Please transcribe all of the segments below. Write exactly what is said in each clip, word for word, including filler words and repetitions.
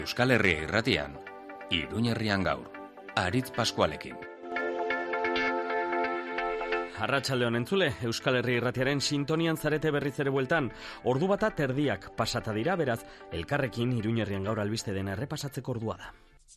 Euskal Herria Irratian, Iruña Herrian gaur, Aritz Paskualekin. Arratsaldeon entzule, Euskal Herria Irratiaren sintonian zarete berriz ere bueltan. Ordu bata terdiak pasata dira, beraz, elkarrekin Iruña Herrian gaur albiste dena errepasatzeko ordua da.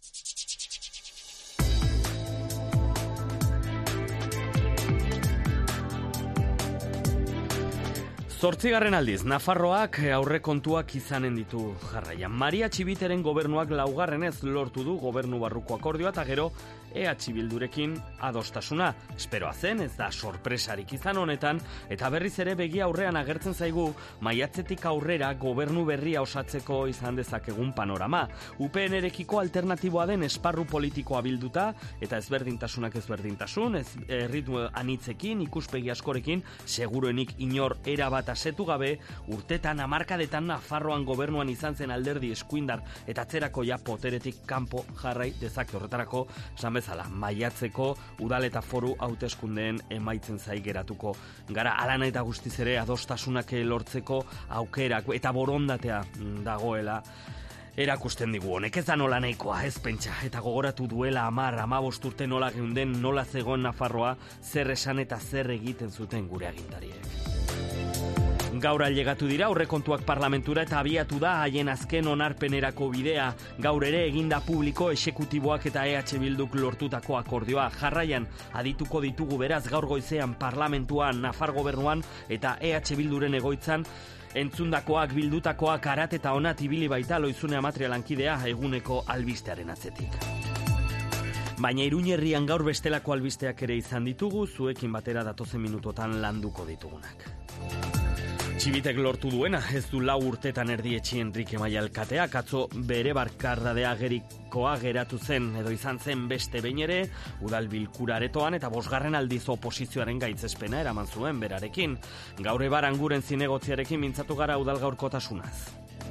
Zortzigarren aldiz, Nafarroak aurrekontuak izanen ditu jarraian. Maria Txibiteren gobernuak laugarrenez lortu du gobernu barruko akordioa eta gero E H Bildurekin adostasuna. Esperoa zen, ez da sorpresarik izan honetan, eta berriz ere begi aurrean agertzen zaigu maiatzetik aurrera gobernu berria osatzeko izan dezakegun panorama. U P N-erekiko alternatiboa den esparru politikoa bilduta, eta ezberdintasunak ezberdintasun, ez erritmo anitzekin, ikuspegi askorekin, seguruenik inor erabat asetu gabe, urtetan hamarkadetan Nafarroan gobernuan izan zen alderdi eskuindar eta atzerako ja poteretik kanpo jarrai dezake. Horretarako, esan bezala, maiatzeko udal eta foru hauteskundeen emaitzen zai geratuko gara. Alana eta guztiz ere adostasunak lortzeko aukerak eta borondatea dagoela erakusten digu. Honek ez da nola nahikoa, ez pentsa, eta gogoratu duela hamar, hamabost urte nola geunden, nola zegoen Nafarroa, zer esan eta zer egiten zuten gure agintariek. Gaur ailegatu dira aurrekontuak parlamentura eta abiatu da haien azken onarpenerako bidea. Gaur ere eginda publiko exekutiboak eta E H Bilduk lortutako akordioa. Jarraian adituko ditugu beraz gaur goizean parlamentuan, Nafar gobernuan eta E H Bilduren egoitzan entzundakoak, bildutakoak, arat eta onat ibili baita Loizune Amatria lankidea eguneko albistearen atzetik. Baina Iruña Herrian gaur bestelako albisteak ere izan ditugu, zuekin batera datozen minutotan landuko ditugunak. Txibitek lortu duena, ez du lau urtetan erdietxi Enrique Maia alkateak, atzo bere barkardadea gerikoa geratu zen, edo izan zen beste behin ere, udal bilkura aretoan eta bosgarren aldiz oposizioaren gaitzespena eraman zuen berarekin. Gaur ebar Anguren zinegotziarekin mintzatu gara udal gaurkotasunaz.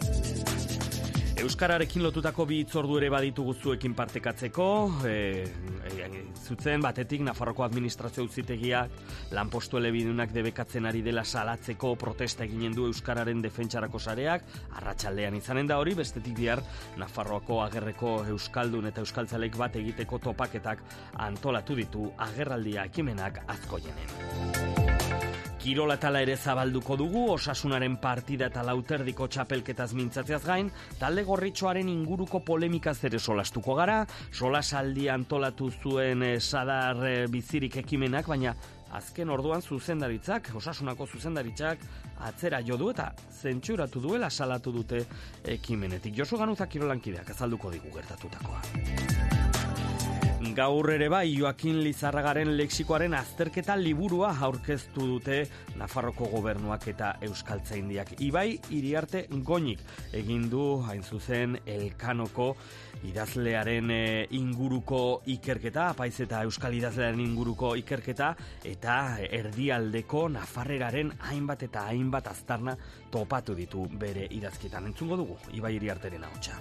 Euskararekin lotutako bi hitzordu ere baditugu zuekin partekatzeko, e, e, zutzen batetik Nafarroko administrazio auzitegiak lanpostu elebidunak debekatzen ari dela salatzeko protesta eginen du Euskararen defentsarako sareak, arratsaldean izanen da hori, bestetik bihar Nafarroako agerreko euskaldun eta euskaltzalek bat egiteko topaketak antolatu ditu agerraldia ekimenak azkoienen. Kirola tala ere zabalduko dugu, Osasunaren partida eta lauterdiko txapelketaz mintzatzeaz gain, talde gorritxoaren inguruko polemikaz ere solastuko gara, solasaldi antolatu zuen eh, sadar eh, bizirik ekimenak, baina azken orduan zuzendaritzak, Osasunako zuzendaritzak atzera jo du eta zentsuratu duela salatu dute ekimenetik. Josu Ganuza kirolankideak azalduko digu gertatutakoa. Gaur ere bai, Joakin Lizarragaren lexikoaren azterketa liburua aurkeztu dute Nafarroko gobernuak eta euskaltzaindiak. Ibai Iriarte Goñik egin du hain zuzen Elkanoko idazlearen e, inguruko ikerketa, apaiz eta euskal idazlearen inguruko ikerketa, eta erdialdeko nafarreraren hainbat eta hainbat aztarna topatu ditu bere idazketan. Entzungo dugu, Ibai Iriarteren ahotsa.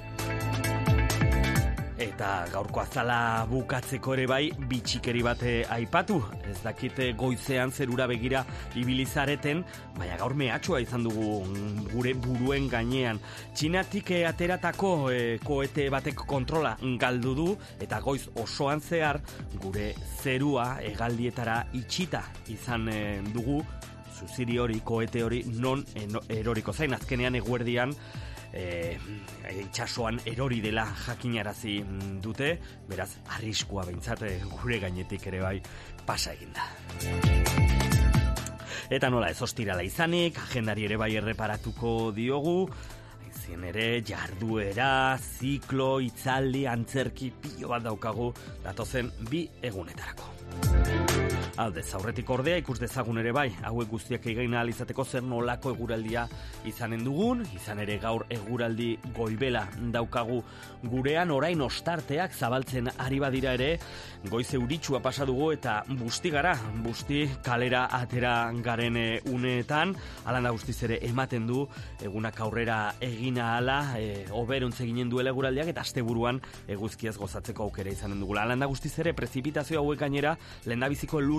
Eta gaurko azala bukatzeko ere bai, bitxikeri bate aipatu. Ez dakite goizean zerura begira ibilizareten, baina gaur mehatxua izan dugu gure buruen gainean. Txinatik ateratako e, koete batek kontrola galdu du, eta goiz osoan zehar gure zerua hegaldietara itxita izan e, dugu, zuziri hori, koete hori non eroriko zain, azkenean eguerdian, E, itxasoan erori dela jakinarazi dute, beraz arriskua behintzat gure gainetik ere bai pasa eginda. Eta nola ez ostirala izanik, agendari ere bai erreparatuko diogu, zien ere jarduera, ziklo, itzaldi, antzerki, pilo bat daukagu datozen bi egunetarako. Aldez, aurretik ordea ikus dezagun ere bai, hauek guztiak egin ahal izateko zer nolako eguraldia izanen dugun, izan ere gaur eguraldi goibela daukagu gurean, orain ostarteak zabaltzen ari badira ere, goiz euritsua pasa dugu eta busti gara, busti kalera atera garen uneetan, alan da guztiz ere ematen du, egunak aurrera egina ahala, e, oberuntz eginen duela eguraldiak eta asteburuan eguzkiaz gozatzeko aukera izanen dugula. Alan da guztiz ere prezipitazio hauek gainera, lehendabiziko lur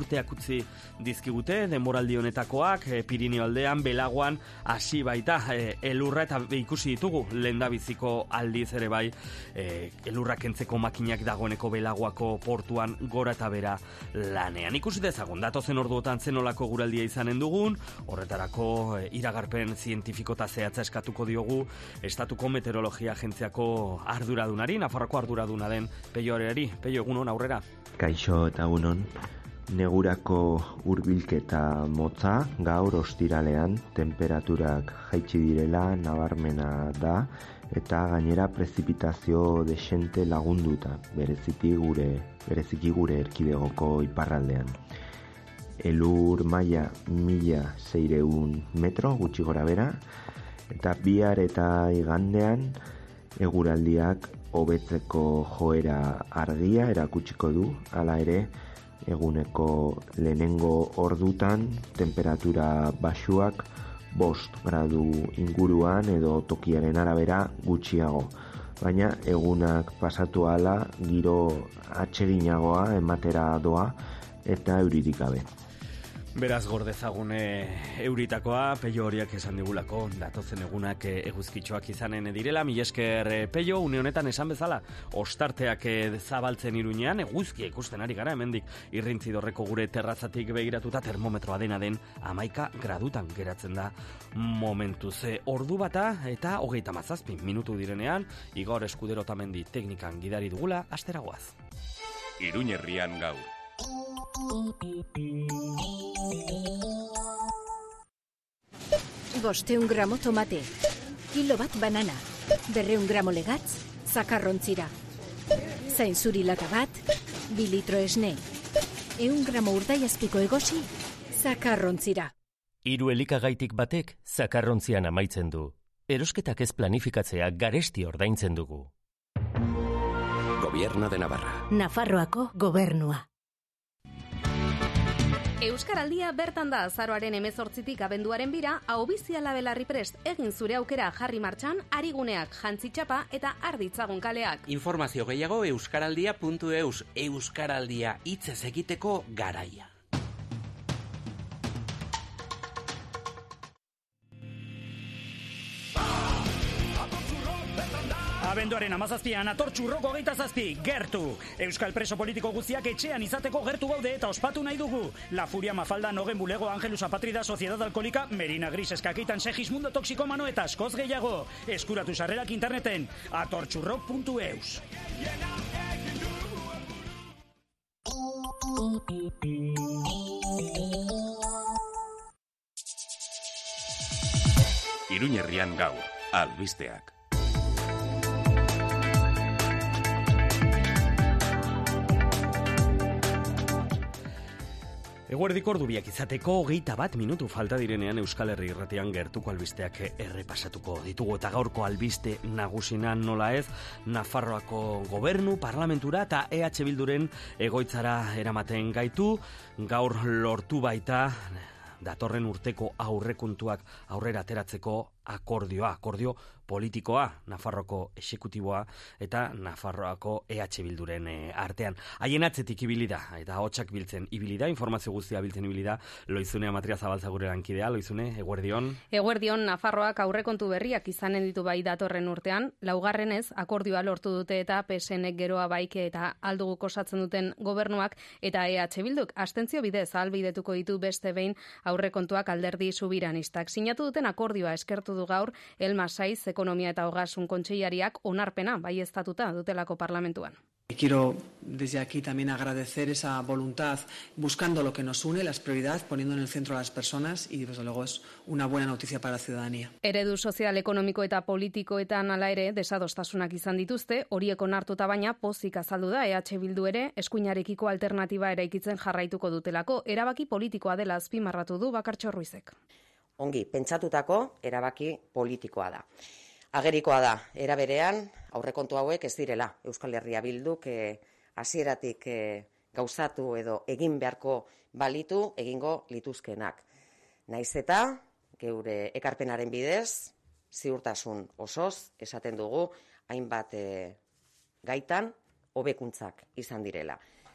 urteak utzi dizkigute, denboraldi honetakoak, e, Pirineo aldean, Belagoan, hasi baita, e, elurra eta ikusi ditugu, lehendabiziko aldiz ere bai, e, elurra kentzeko makinak dagoeneko Belagoako portuan gora eta bera lanean. Ikusi dezagun, datozen orduotan zenolako guraldia izanen dugun, horretarako e, iragarpen zientifikota zehatza eskatuko diogu, Estatuko Meteorologia Agentziako arduradunari, Nafarroako arduraduna den Peio Areari. Peio, egunon aurrera. Kaixo eta egunon. Negurako hurbilketa motza, gaur ostiralean tenperaturak jaitsi direla nabarmena da eta gainera prezipitazio desente lagunduta, bereziki gure, bereziki gure erkidegoko iparraldean. Elur maila mila seiehun metro gutxi gora bera, eta bihar eta igandean eguraldiak hobetzeko joera argia erakutsiko du, hala ere eguneko lehenengo ordutan temperatura baxuak bost gradu inguruan edo tokiaren arabera gutxiago. Baina egunak pasatu ahala giro atseginagoa ematera doa eta euririk gabe. Beraz gordezagune euritakoa, Peio horiak esan digulako, datozen egunak eguzkitxoak izanen direla, mila esker Peio, une honetan esan bezala, ostarteak zabaltzen Iruñean, eguzkia ikusten ari gara, hemendik Irrintzidorreko gure terrazatik begiratuta termometroa dena den hamaika gradutan geratzen da momentuz. Ordu bata eta hogeita hamazazpi minutu direnean, Igor Eskudero Otamendi teknikan gidari dugula, asteragoaz. Iruñerrian gaur. Bosteun gramo tomate, kilo bat banana, berreun gramo legatz, zakarrontzira. Zain zuri lata bat, bi litro esne. Eun gramo urdaiazpiko egosi, zakarrontzira. Hiru elikagaitik batek zakarrontzian amaitzen du. Erosketak ez planifikatzea garesti ordaintzen dugu. Gobierno de Navarra. Nafarroako gobernua. Euskaraldia bertan da azaroaren hemezortzitik abenduaren bira, ahobiziala belarri prest egin zure aukera jarri martxan, ariguneak, jantzitxapa eta arditzagun kaleak. Informazio gehiago euskaraldia puntu eus, Euskaraldia hitzez egiteko garaia. Abenduaren hamazazpian atortxurroko geita zazpi, gertu. Euskal preso politiko guztiak etxean izateko gertu gaude eta ospatu nahi dugu. La Furia Mafalda, Nogen Bulego, Angelus Apatrida, Sociedad Alkolika, Merina Gris, Eskakeitan, Segismundo Toxikomano eta askoz gehiago. Eskuratu sarrerak interneten, atortxurrok puntu eus. Iruñerrian gaur, albisteak. Eguerdiko ordubiak izateko hogeita bat minutu falta direnean Euskal Herri Irratian gertuko albisteak errepasatuko ditugu eta gaurko albiste nagusina nola ez, Nafarroako gobernu, parlamentura eta E H Bilduren egoitzara eramaten gaitu, gaur lortu baita datorren urteko aurrekontuak aurrera ateratzeko akordioa, akordio politikoa, Nafarroako exekutiboa eta Nafarroako E H Bilduren artean. Haien atzetik ibili da, eta hotxak biltzen ibili da, informazio guztia biltzen ibili da, Loizune Amatria Zabaltza gure lankidea. Loizune, eguerdion. Eguerdion, Nafarroak aurrekontu berriak izanen ditu bai datorren urtean, laugarrenez akordioa lortu dute eta P S Nek geroa baike eta aldugu osatzen duten gobernuak eta E H Bilduk abstentzio bidez ahalbidetuko ditu beste behin aurrekontuak alderdi subiranistak. Sinatu duten akordioa eskertu du gaur Elma Saiz Ekonomia eta Ogasun Kontseilariak onarpena baieztatuta dutelako parlamentuan. Quiero desde aquí también agradecer esa voluntad buscando lo que nos une, las prioridades, poniendo en el centro a las personas y desde luego es una buena noticia para la ciudadanía. Eredu sozial, ekonomiko eta politikoetan hala ere desadostasunak izan dituzte, horiek onartuta baina pozik azaldu da E H Bildu ere eskuinarekiko alternatiba eraikitzen jarraituko dutelako, erabaki politikoa dela azpimarratu du Bakartxo Ruizek. Ongi, pentsatutako erabaki politikoa da. Agerikoa da, era berean, aurrekontu hauek ez direla Euskal Herria Bilduk eh, hasieratik eh, gauzatu edo egin beharko balitu egingo lituzkenak. Naiz eta, geure ekarpenaren bidez, ziurtasun osoz, esaten dugu, hainbat eh, gaitan, hobekuntzak izan direla.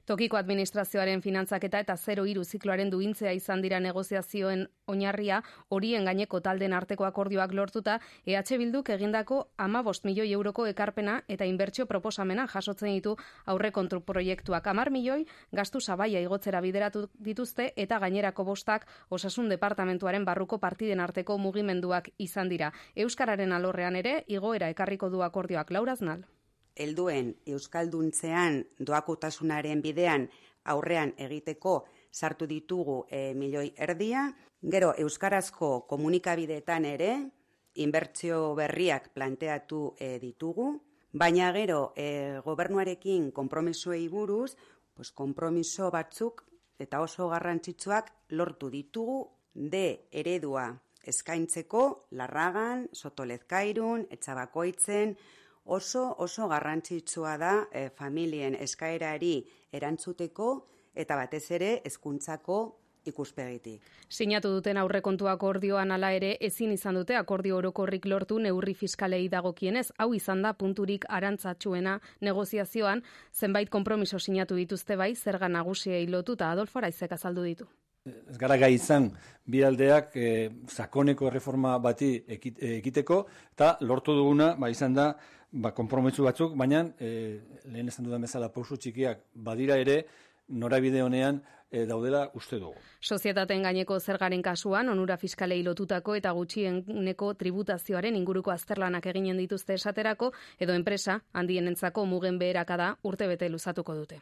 Tokiko administrazioaren finantzaketa eta zero hiru zikloaren duintzea izan dira negoziazioen oinarria, horien gaineko talden arteko akordioak lortuta, E H Bilduk egindako hamabost milioi euroko ekarpena eta inbertsio proposamena jasotzen ditu aurrekontu proiektuak. Hamar milioi gastu sabaia igotzera bideratu dituzte eta gainerako bostak osasun departamentuaren barruko partiden arteko mugimenduak izan dira. Euskararen alorrean ere igoera ekarriko du akordioak. Laura Aznal. Helduen euskalduntzean doakotasunaren bidean aurrean egiteko sartu ditugu e, milioi erdia, gero euskarazko komunikabideetan ere inbertsio berriak planteatu e, ditugu, baina gero e, gobernuarekin konpromisoei buruz, pues, konpromiso batzuk eta oso garrantzitsuak lortu ditugu de eredua eskaintzeko Larragan, Sotolezkairun, Etxabakoitzen, oso oso garrantzitsua da e, familien eskaerari erantzuteko eta batez ere hezkuntzako ikuspegitik. Sinatu duten aurrekontu akordioan hala ere ezin izan dute akordio orokorrik lortu neurri fiskalei dagokienez. Hau izan da punturik arantzatsuena negoziazioan, zenbait konpromiso sinatu dituzte bai zerga nagusiei lotuta. Adolfo Araizek azaldu ditu. Ez gara gai izan bi aldeak e, sakoneko reforma bati ekiteko eta lortu duguna ba, izan da ba, konpromiso batzuk, baina e, lehen esan dudan bezala pausu txikiak badira ere norabide honean e, daudela uste dugu. Sozietateen gaineko zergaren kasuan, onura fiskalei lotutako eta gutxieneko tributazioaren inguruko azterlanak eginen dituzte esaterako, edo enpresa handienentzako mugen beherakada urtebete luzatuko dute.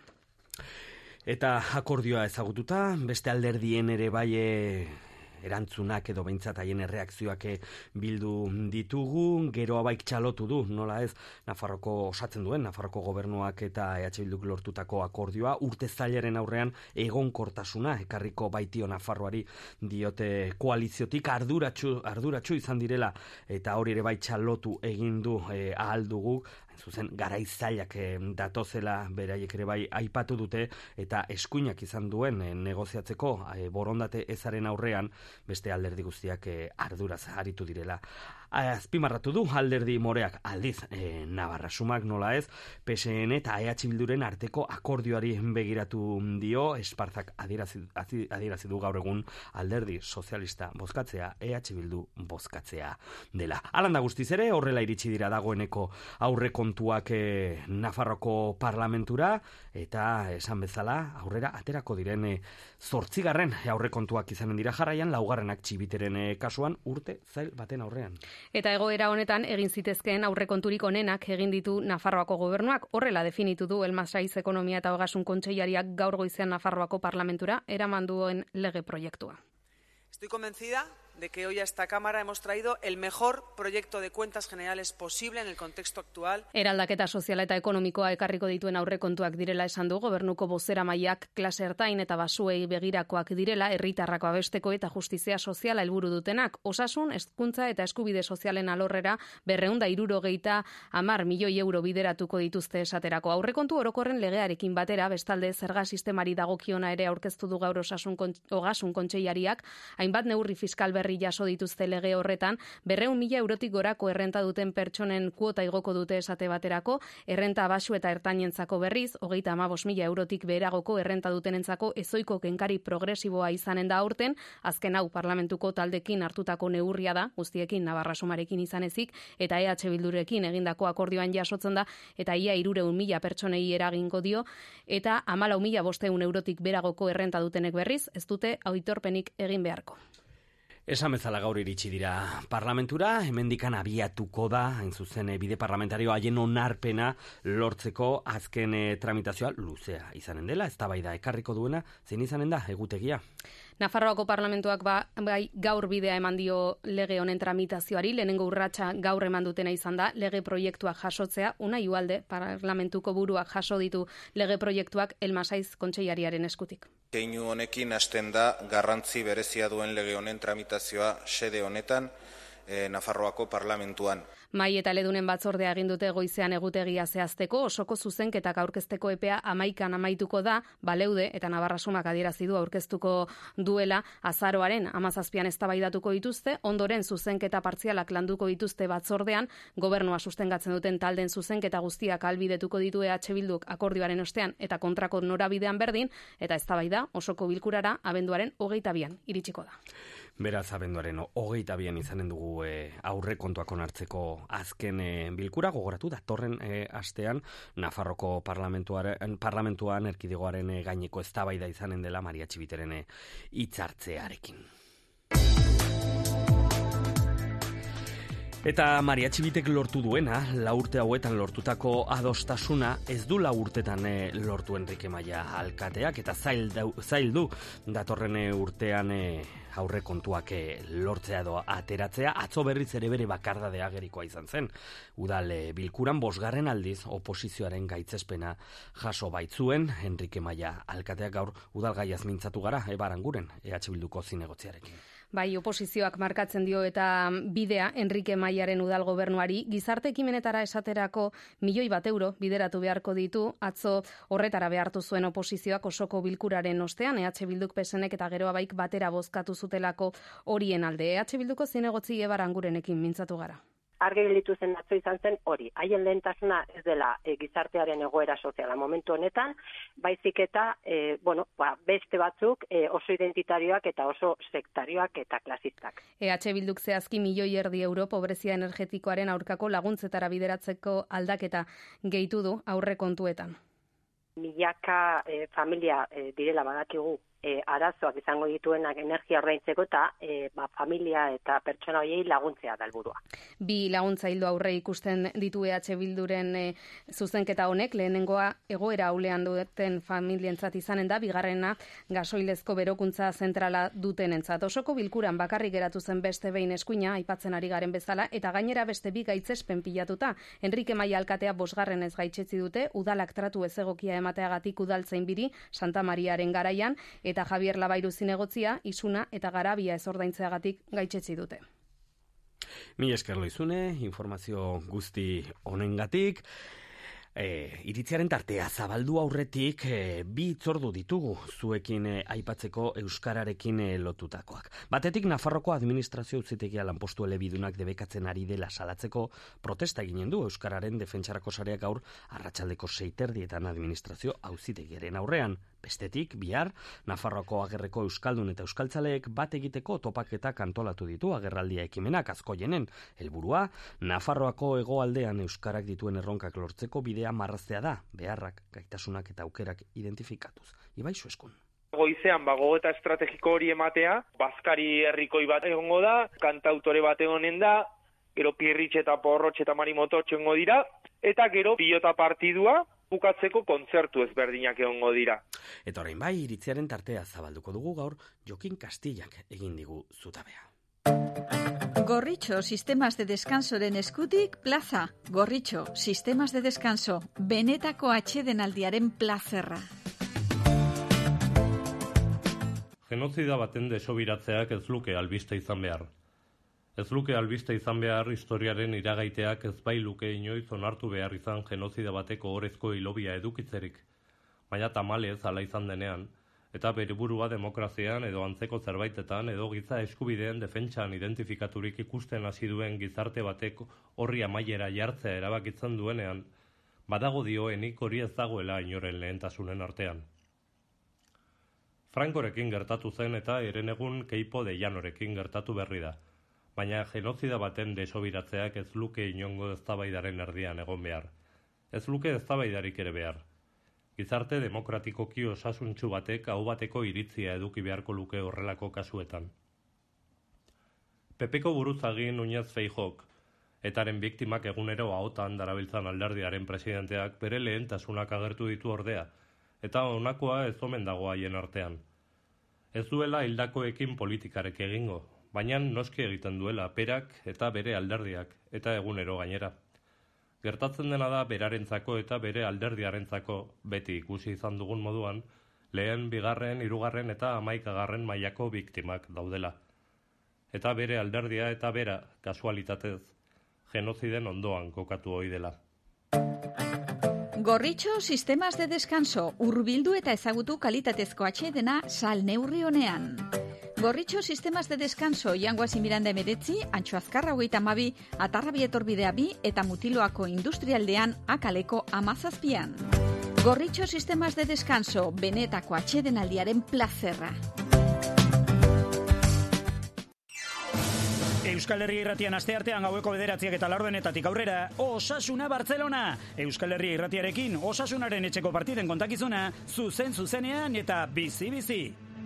Eta akordioa ezagututa, beste alderdien ere bai erantzunak edo behintzat haien erreakzioak bildu ditugu, geroa baik txalotu du, nola ez, Nafarroko osatzen duen, Nafarroko gobernuak eta E H Bilduk lortutako akordioa, urte zailaren aurrean egonkortasuna, ekarriko baitio Nafarroari diote koaliziotik arduratsu, arduratsu izan direla, eta hori ere bai txalotu egin du e, ahal dugu, zuzen garai zailak e, datozela beraiek ere bai aipatu dute eta eskuinak izan duen e, negoziatzeko e, borondate ezaren aurrean beste alderdi guztiak e, arduraz aritu direla. Azpimarratu du alderdi moreak aldiz e, Navarra sumak nola ez, P S N eta E H Bilduren arteko akordioari begiratu dio, Esparzak adierazi, adierazi du gaur egun alderdi sozialista bozkatzea, E H Bildu bozkatzea dela. Alanda guztiz ere, horrela iritsi dira dagoeneko aurrekontuak e, Nafarroko parlamentura, eta esan bezala aurrera aterako diren e, zortzigarren aurrekontuak izanen dira jarraian, laugarrenak Txibiteren e, kasuan urte zail baten aurrean. Eta egoera honetan egin zitezkeen aurrekonturik onenak egin ditu Nafarroako gobernuak, horrela definitu du Elmasaiz Ekonomia eta Ogasun Kontseilariak gaur goizean Nafarroako parlamentura eraman duen lege proiektua. Estoy convencida de que hoy a esta Cámara hemos traído el mejor proyecto de cuentas generales posible en el contexto actual. Eraldaketa soziala eta ekonomikoa ekarriko dituen aurrekontuak direla esan du gobernuko bozeramaileak, klase ertain eta basuei begirakoak direla, herritarrak babesteko eta justizia soziala helburu dutenak, osasun, hezkuntza eta eskubide sozialen alorrera berrehun eta hirurogeita hamar milioi euro bideratuko dituzte esaterako. Aurrekontu orokorren legearekin batera, bestalde zerga sistemari dagokiona ere aurkeztu du gaur osasun Ogasun Kontseilariak, hainbat neurri fiskal berri jaso dituzte lege horretan, berrehun mila eurotik gorako errenta duten pertsonen kuota igoko dute esate baterako, errenta baxu eta ertainentzako berriz, hogeita hamabost mila eurotik beheragoko errenta dutenentzako ezoiko kenkari progresiboa izanen da aurten, azken hau parlamentuko taldekin hartutako neurria da, guztiekin Navarra sumarekin izan ezik, eta E H Bildurekin egindako akordioan jasotzen da, eta ia hirurehun mila pertsonei eragingo dio, eta hamalau mila bostehun eurotik beheragoko errenta dutenek berriz, ez dute aitorpenik egin beharko. Esan bezala gaur iritsi dira parlamentura, hemendikan abiatuko da, hain zuzen bide parlamentario haien onarpena lortzeko azken e, tramitazioa luzea izanen dela, eztabaida ekarriko duena, zein izanen da egutegia? Nafarroako parlamentuak ba, bai gaur bidea eman dio lege honen tramitazioari, lehenengo urratsa gaur eman dutena izan da, lege proiektuak jasotzea, Unai Ugalde parlamentuko buruak jaso ditu lege proiektuak Elmasaiz Kontseilariaren eskutik. Keinu honekin hasten da garrantzi berezia duen lege honen tramitazioa sede honetan, e, Nafarroako parlamentuan. Mai eta Ledunen batzordea egin dute goizean egutegia zehazteko, osoko zuzenketak aurkezteko epea amaikan amaituko da, baleude eta Navarrasumak adierazi du aurkeztuko duela azaroaren hamazazpian eztabaidatuko dituzte, ondoren zuzenketa partzialak landuko dituzte batzordean, gobernua sustengatzen duten talden zuzenketa guztiak ahalbidetuko ditu E H Bilduk akordioaren ostean eta kontrako norabidean berdin, eta eztabaida osoko bilkurara abenduaren hogeita bian iritsiko da. Beraz, abenduaren hogeita bian izanen dugu e, aurre kontuak onartzeko azken e, bilkura, gogoratu datorren e, astean Nafarroko parlamentuaren, parlamentuan erkidegoaren e, gaineko eztabaida izanen dela Maria Txibiteren e, hitzartzearekin. Eta Maria Txibitek lortu duena, lau urte hauetan lortutako adostasuna, ez du lau urtetan e, lortu Enrique Maia alkateak, eta zail, dau, zail du datorren e, urtean e, aurre kontuak e, lortzea edo ateratzea, atzo berriz ere bere bakardadea agerikoa izan zen. Udal e, bilkuran bosgarren aldiz oposizioaren gaitzespena jaso baitzuen Enrique Maia alkateak. Gaur udalgaiaz mintzatu gara, Ebaranguren, E H Bilduko zinegotziarekin. Bai, oposizioak markatzen dio eta bidea Enrique Maiaren udal gobernuari, gizarte ekimenetara esaterako milioi bat euro bideratu beharko ditu, atzo horretara behartu zuen oposizioak osoko bilkuraren ostean, E H Bilduk P S Nek eta Geroa Baik batera bozkatu zutelako horien alde. E H Bilduko zinegotzi Ebarangurenekin mintzatu gara. Argi gelditu zen atzo izan zen hori. Haien lehentasuna ez dela e, gizartearen egoera soziala momentu honetan, baizik eta e, bueno, ba, beste batzuk e, oso identitarioak eta oso sektarioak eta klasistak. E H Bilduk zehazki milioi erdi euro pobrezia energetikoaren aurkako laguntzetara bideratzeko aldaketa gehitu du aurre kontuetan. Milaka e, familia e, direla badakigu E, arazoak izango dituenak energia ordaintzeko eta e, ba, familia eta pertsona horiei laguntzea da helburua. Bi laguntza hildo aurre ikusten ditu E H Bilduren e, zuzenketa honek, lehenengoa egoera aulean duten familientzat izanen da, bigarrena gasoilezko berokuntza zentrala dutenentzat. Osoko bilkuran bakarrik geratu zen beste behin eskuina, aipatzen ari garen bezala, eta gainera beste bi gaitzespen pilatuta. Enrique Maia alkatea bosgarren ez gaitzetzi dute, udalak tratu ezegokia emateagatik udaltzain biri, Santa Mariaren garaian, eta Javier Labairu zinegotzia, isuna eta garabia ez ordaintzeagatik gaitzetzi dute. Mi esker Loizune, informazio guzti honengatik. E, iritziaren tartea zabaldu aurretik e, bi itzordu ditugu zuekin e, aipatzeko euskararekin e, lotutakoak. Batetik Nafarroko administrazio auzitegia lanpostu elebidunak debekatzen ari dela salatzeko protesta eginen du euskararen defentsarako sareak gaur arratsaldeko seiterdietan administrazio auzitegiaren aurrean. Bestetik, bihar, Nafarroako agerreko euskaldun eta euskaltzaleek bat egiteko topaketak antolatu ditu agerraldia ekimenak azkoienen. Helburua, Nafarroako hegoaldean euskarak dituen erronkak lortzeko bidea marraztea da, beharrak, gaitasunak eta aukerak identifikatuz. Ibai Sueskun. Goizean bago eta estrategiko hori ematea, bazkari herrikoi bat egongo da, kantautore bat egonen da, gero Pirritx eta Porrotx eta Marimoto txongo dira, eta gero pilota partidua, bukatzeko kontzertu ezberdinak egongo dira. Eta orain bai, iritziaren tartea zabalduko dugu gaur, Jokin Castillak egin digu zutabea. Gorritxo Sistemas de Descansoren eskutik plaza. Gorritxo Sistemas de Descanso, benetako atsedenaldiaren plazerra. Genozida baten desobiratzeak ez luke albiste izan behar. Ez luke albiste izan behar historiaren iragaiteak ez bai luke inoiz onartu behar izan genozida bateko orezko hilobia edukitzerik, baina tamalez hala izan denean, eta bere burua demokrazian edo antzeko zerbaitetan edo giza eskubideen defentsan identifikaturik ikusten hasi duen gizarte batek horri amaiera jartzea erabakitzen duenean, badago dioenik hori ez dagoela inoren lehentasunen artean. Frankorekin gertatu zen eta herenegun Keipo de Llanorekin gertatu berri da. Baina genozida baten desobiratzeak ez luke inongo eztabaidaren erdian egon behar. Ez luke eztabaidarik ere behar. Gizarte demokratikoki osasuntsu batek aho bateko iritzia eduki beharko luke horrelako kasuetan. Pepeko buruzagi Núñez Feijóok, etaren biktimak egunero ahotan darabiltzan alderdiaren presidenteak bere lehentasunak agertu ditu ordea, eta honakoa ez omen dago haien artean. Ez duela hildakoekin politikarek egingo, baina noski egiten duela perak eta bere alderdiak, eta egunero gainera. Gertatzen dena da berarentzako eta bere alderdiarentzako, beti ikusi izan dugun moduan, lehen, bigarren, hirugarren eta hamaikagarren mailako biktimak daudela. eta bere alderdia eta bera kasualitatez genoziden ondoan kokatu ohi dela. Gorritxo sistemas de descanso, hurbildu eta ezagutu kalitatezko atsedena sal neurri honean. Gorritxo sistemas de descanso, Jangoasi Miranda emeretzi, Antxo Azkarra hogeita hamabi, Atarrabi etorbidea bi eta Mutiloako industrialdean akaleko amazazpian. Gorritxo sistemas de descanso, benetako atsedenaldiaren plazerra. Euskal Herria Irratian asteartean gaueko bederatziak eta laurdenetatik aurrera, Osasuna Bartzelona. Euskal Herria Irratiarekin Osasunaren etxeko partiden kontakizuna, zuzen zuzenean eta bizi-bizi.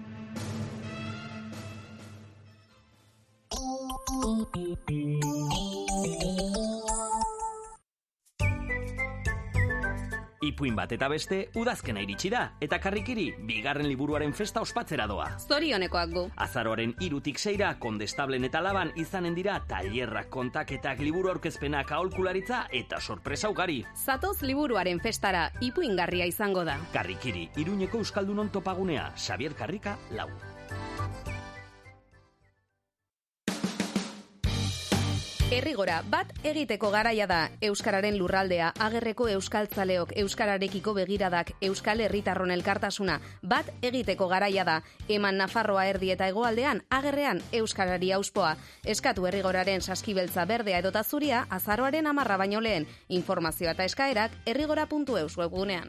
Ipuin bat eta beste, udazkena iritsi da, eta karrikiri, bigarren liburuaren festa ospatzera doa. Zorionekoak gu. Azaroaren irutik seira, Kondestablen eta Laban izanen dira tailerrak, kontaketak, liburu aurkezpenak, aholkularitza eta sorpresa ugari. Zatoz liburuaren festara, ipuingarria izango da. Karrikiri, Iruñeko Euskaldunon topagunea, Xabier Karrika, lau. Herrigora, bat egiteko garaia da. Euskararen lurraldea, agerreko euskaltzaleok, euskararekiko begiradak, euskal herritarron elkartasuna. Bat egiteko garaia da. Eman Nafarroa erdi eta hegoaldean, agerrean euskarari auspoa. Eskatu Herrigoraren saskibeltza berdea edota zuria, azaroaren amarra baino lehen. Informazioa eta eskaerak herrigora puntu eus webgunean.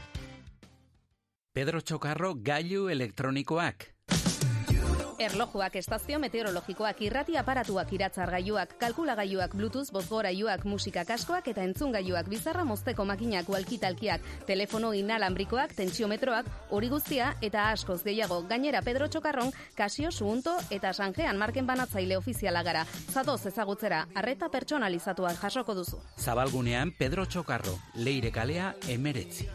Pedro Txokarro gailu elektronikoak. Erlojuak, estazio meteorologikoak, irrati aparatuak, iratzargailuak, kalkulagailuak, bluetooth, bozgorailuak, musika kaskoak eta entzungailuak, bizarra mozteko makinak, walkitalkiak, telefono inalambrikoak, tentsiometroak, hori guztia eta askoz gehiago. Gainera Pedro Txokarron, Casio, Suunto eta Sanjean marken banatzaile ofiziala gara. Zatoz ezagutzera, arreta pertsonalizatuak jasoko duzu. Zabalgunean Pedro Txokarro, Leire kalea emeretzi.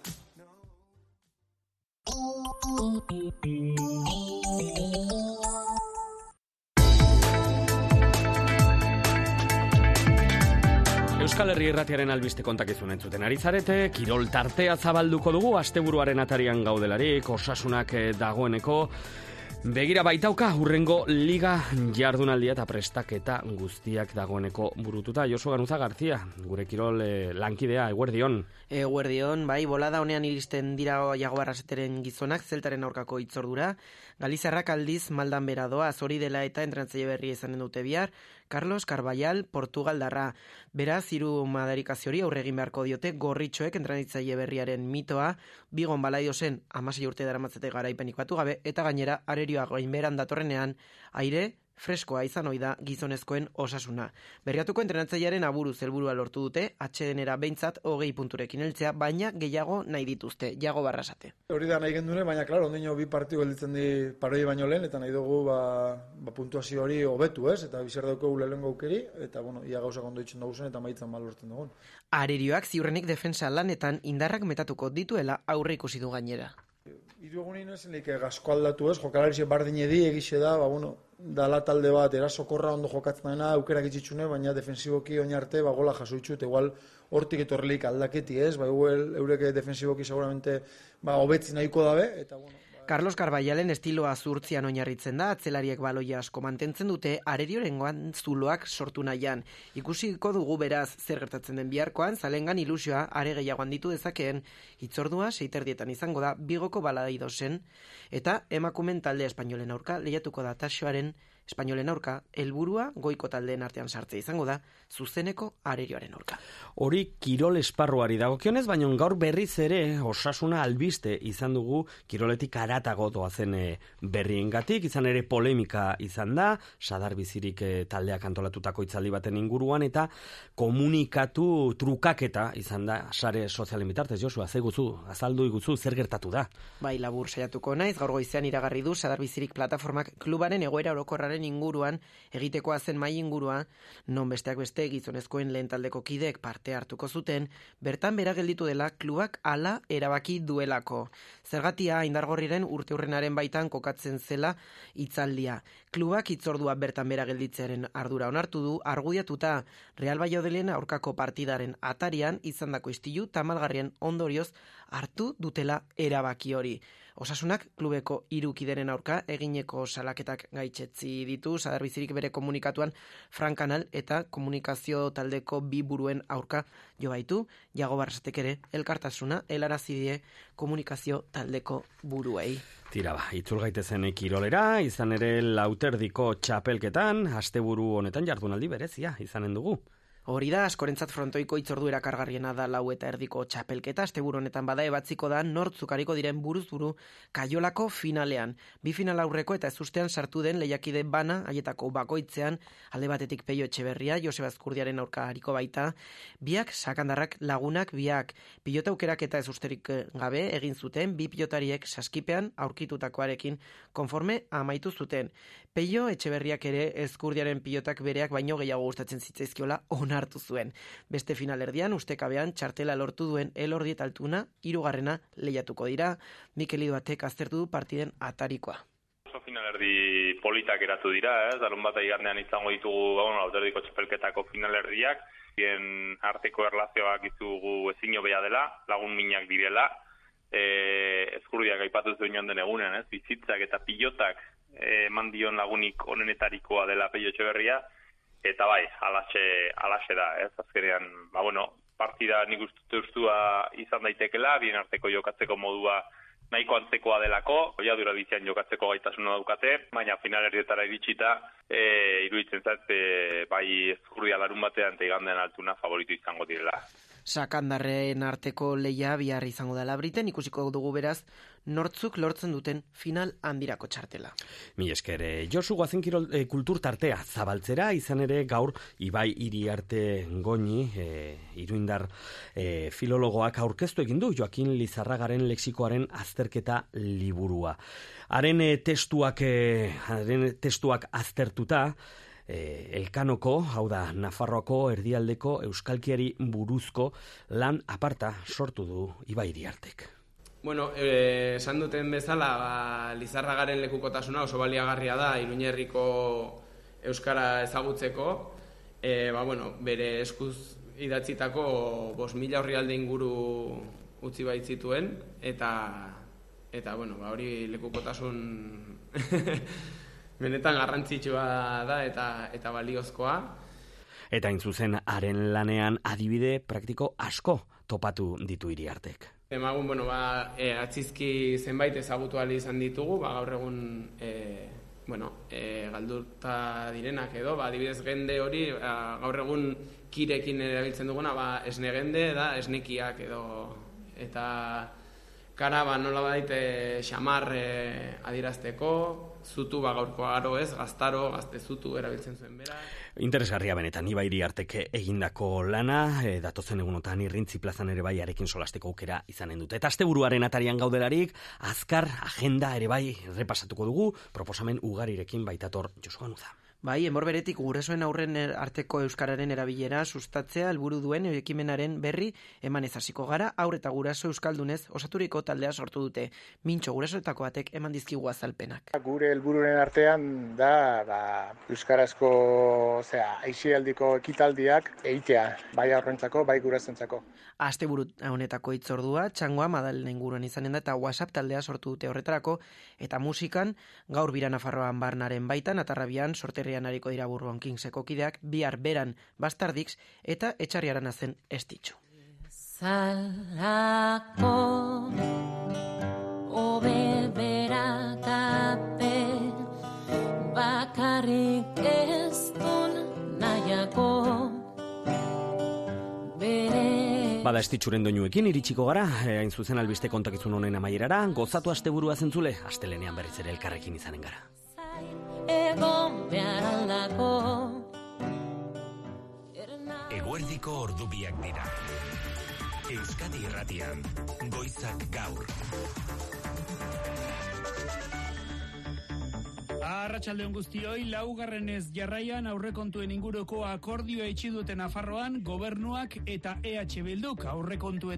Euskal Herria Irratiaren albiste kontakizun entzuten ari zarete, kirol tartea zabalduko dugu, asteburuaren atarian gaudelarik, osasunak dagoeneko begira baitauka, hurrengo liga jardunaldia eta prestaketa guztiak dagoeneko burututa. Josu Ganuza Garzia, gure kirol eh, lankidea, eguerdion. Eguerdion, bai, bolada honean iristen dira Jaguarraseteren gizonak, zeltaren aurkako itzordura. Galizarrak aldiz maldan bera doa, hori dela eta entrenatzaile berria izanen dute bihar, Carlos Carballal, Portugaldarra. Beraz, hiru madarikazio hori aurregin beharko diote Gorritxoek entrenatzaile berriaren mitoa, Bigon Balaiosen hamasei urte daramatzete garaipenik batu gabe, eta gainera arerioa gainberan datorrenean, aire freskoa izan ohi da gizonezkoen osasuna. Berriatuko entrenatzailearen aburuz helburua lortu dute, atsedenera behintzat hogei punturekin heltzea, baina gehiago nahi dituzte, Jago Barrasate. Hori da nahi gendune, baina klaro, ondino bi partidu gelditzen di paroi baino lehen, eta nahi dugu ba, ba puntuazio hori hobetu, ez? Eta bizer daukagu lehengo aukeri, eta bueno, ia gauzak ondo ditzen dugu zen, eta maitzan mal lortzen dugun. Arerioak ziurrenik defensa lanetan indarrak metatuko dituela aurre ikusi du gainera. Hiru egunin ezen lik gasko aldatu ez, jokalarize bardin edi egixe da, ba, bueno, dala talde bat erasokorra ondo jokatzen dena, aukerak itxitsune, baina defensiboki oin arte ba, gola jasoitzu, eta igual hortik etorrelik aldaketi ez, ba, igual eureke defensiboki seguramente ba, hobetzi nahiko dabe, eta bueno. Carlos Carballalen estiloa zurtzian oinarritzen da, atzelariek baloia asko mantentzen dute, areriorengoan zuloak sortu nahian. Ikusiko dugu beraz zer gertatzen den biharkoan, zalengan ilusioa are gehiagoan ditu dezakeen, hitzordua seiterdietan izango da Bigoko Balaidosen, eta emakumen talde espainolen aurka lehiatuko da Taxoaren espainolen aurka, helburua goiko taldeen artean sartzea izango da, zuzeneko arerioaren aurka. Hori kirol esparruari dagokionez, baina gaur berriz ere osasuna albiste izan dugu kiroletik aratago doazen berriengatik, izan ere polemika izan da, sadar bizirik taldeak antolatutako itzaldi baten inguruan, eta komunikatu trukaketa izan da sare sozialen bitartez. Josua, ze guzu, azaldu iguzu, zer gertatu da? Bai, labur saiatuko naiz, gaur goizean iragarri du sadar bizirik plataformak klubaren egoera orokorraren inguruan, egitekoa zen mai ingurua, non besteak beste gizonezkoen lehen taldeko kideek parte hartuko zuten, bertan bera gelditu dela klubak hala erabaki duelako. Zergatia indargorriren urteurrenaren baitan kokatzen zela hitzaldia. Klubak hitzordua bertan bera gelditzearen ardura onartu du, argudiatuta Real Valladoliden aurkako partidaren atarian izandako istilu tamalgarrien ondorioz hartu dutela erabaki hori. Osasunak klubeko hiru kideren aurka egineko salaketak gaitzetzi ditu, Sadarbizirik bere komunikatuan Fran Kanal eta komunikazio taldeko bi buruen aurka jo baitu, Jago Barrasatek ere elkartasuna helarazi die komunikazio taldeko buruei. Tira ba, itzul gaitezen kirolera, izan ere lauterdiko txapelketan, asteburu honetan jardunaldi berezia izanen dugu. Hori da, askorentzat frontoiko itzordu erakargarriena da lau eta erdiko txapelketa, asteburu honetan bada ebatziko da nortzukariko diren buruz buru Kaiolako finalean. Bi final aurreko eta ezustean sartu den lehiakide bana, haietako bakoitzean, alde batetik Peio Etxeberria, Joseba Azkurdiaren aurka hariko baita, biak sakandarrak lagunak, biak pilota aukerak eta ezusterik gabe egin zuten, bi pilotariek saskipean aurkitutakoarekin konforme amaitu zuten. Peio Etxeberriak ere Ezkurdiaren pilotak bereak baino gehiago gustatzen zitzaizkiola onartu zuen. Beste finalerdian, ustekabean, txartela lortu duen Elordi eta Altuna, hirugarrena lehiatuko dira, Mikel Idoatek aztertu du partiden atarikoa. Oso finalerdi politak eratu dira, ez? Darun bat igandean izango ditugu bueno, lauterdiko txapelketako finalerdiak, bien arteko erlazioak izugu ezin hobea dela, lagun minak direla, e, Ezkurdiak aipatu zuen joan den egunean, ez? Bizitzak eta pilotak eman dion lagunik onenetarikoa dela Peio Etxeberria, eta bai, alaxe, alaxe da, ez, azkenean, ba, bueno, partida nik uste ustua izan daitekela, bien arteko jokatzeko modua nahiko antzekoa delako, oiadura bizian jokatzeko gaitasuna daukate, baina finalerdietara iritsita, e, iruditzen zait, e, bai Ezkurdia larun batean eta igandean Altuna favoritu izango direla. Sakandarren arteko lehia bihar izango da Labriten, ikusiko dugu beraz, nortzuk lortzen duten final handirako txartela. Mi esker, Josu goazen kirol e, kultur tartea zabaltzera, izan ere gaur Ibai Iriarte Goñi, e, iruindar e, filologoak aurkeztu egin du Joakin Lizarragaren lexikoaren azterketa liburua. Haren e, testuak, e, haren testuak aztertuta, E, Elkanoko, hau da, Nafarroako erdialdeko euskalkiari buruzko lan aparta sortu du Ibai Iriartek. Bueno, eh, esan duten bezala, ba, Lizarragaren lekukotasuna oso baliagarria da Iruñerriko euskara ezagutzeko, e, ba, bueno, bere eskuz idatzitako bost mila orrialde inguru utzi baitzituen, eta, eta bueno, ba, hori lekukotasun benetan garrantzitsua da eta eta baliozkoa. Eta hain zuzen haren lanean adibide praktiko asko topatu ditu Iriartek. Emagun, bueno, ba, e, atzizki zenbait ezagutu ahal izan ditugu, ba, gaur egun e, bueno, e, galduta direnak edo, ba, adibidez gende hori, ba, gaur egun kirekin erabiltzen duguna, ba, esne gende da, esnekiak edo, eta kara, ba, nola baite xamar e, adirazteko, zutu ba gaurko aro ez, gaztaro, gazte zutu erabiltzen zuen bera. Interesgarria benetan, Ibai Iriartek egindako lana, e, datozen egunotan Irrintzi plazan ere bai arekin solasteko aukera izanen dute. Eta asteburuaren atarian gaudelarik, azkar agenda ere bai repasatuko dugu, proposamen ugarirekin baitator Josu Ganuza. Bai, enbor beretik gurasoen aurren arteko euskararen erabilera sustatzea helburu duen ekimenaren berri eman ezaziko gara, aur eta guraso euskaldunez osaturiko taldea sortu dute. Mintxo gurasoetako batek eman dizkigu azalpenak. Gure helbururen artean da, ba, euskarazko, osea, aisialdiko ekitaldiak egitea, bai aurrentzako, bai gurasoentzako. Asteburu honetako hitzordua Txangoa Madalen inguruan izanen da eta WhatsApp taldea sortu dute horretarako, eta musikan gaur bira Nafarroan barnaren baitan, atarrabian sorterrian ariko dira Burruan Kingseko kideak, bihar beran Bastardix eta Etxarriarana zen Estitxu. Zalako obe beratape bakarrik ez dun nahiako bere. Bada Estitxuren doinuekin iritsiko gara, hain zuzen albiste kontakizun honen amaierara, gozatu asteburua zentzule, astelenean berriz ere elkarrekin izanen gara. Egon behar aldako Eguerdiko ordubiak dira. Euskadi Irratian, Goizak Gaur. Arratsaldeon guztioi, laugarrenez jarraian aurrekontuen inguruko akordioa itxi dute Nafarroan gobernuak eta E H Bilduk aurrekontuen